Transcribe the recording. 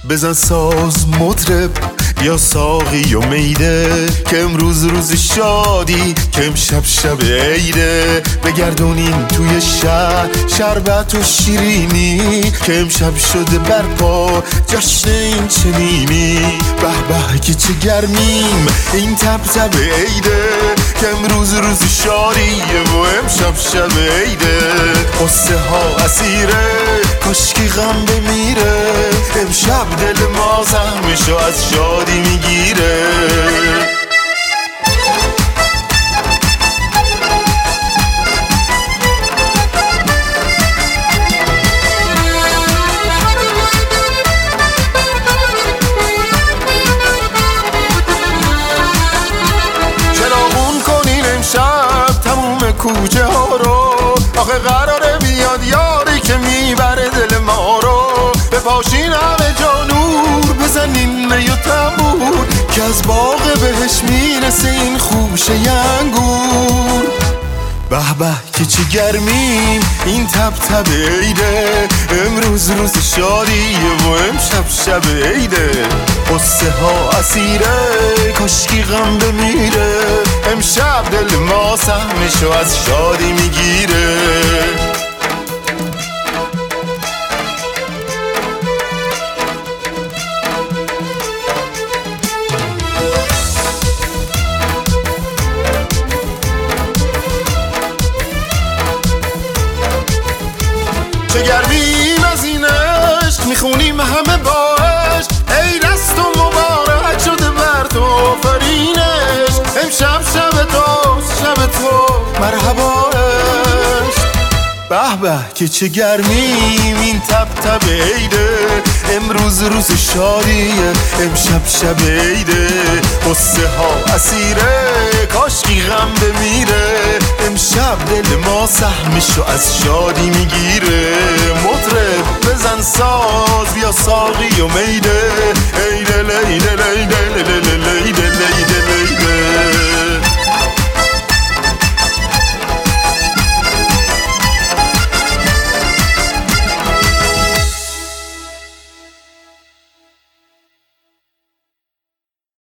بزن ساز مطرب یا ساقی و میده، که امروز روز شادی، که امشب شب عیده. بگردونین توی شهر شربت و شیرینی، که امشب شده برپا جشن این چنینی. به به که چه گرمیم این تب تب عیده، که امروز روز شادیه و امشب شب عیده. قصه ها اسیره کاشکی غم بمیره، امشب دل ما زخمشو از شادی میگیره. چراغون کنین امشب تموم کوچه ها رو، آخه قراره بیاد یاری که میبره دل ما رو. بپاشین همه جا نور، بزنین می و تنبور، که از باغ بهش میرسه این خوشه انگور. به به که چه گرمیم این تب تب عیده، امروز روز شادیه و امشب شب عیده. قصه ها اسیره کاشکی غم بمیره، امشب دل ما سهمشو از شادی میگیره. چه گرمیم از این عشق میخونیم همه با عشق، ای دست و مبارک شده بر تو آفرینش. امشب شب توست شب تو مرحبا عشق. به به که چه گرمیم این تب تب عیده، امروز روز شادیه امشب شب عیده. قصه ها اسیره کاشکی غم بمیره، امشب دل ما سهمشو از شادی میگیره. مطرب بزن ساز بیا ساقی و میده، ایده لیده لیده لیده لیده.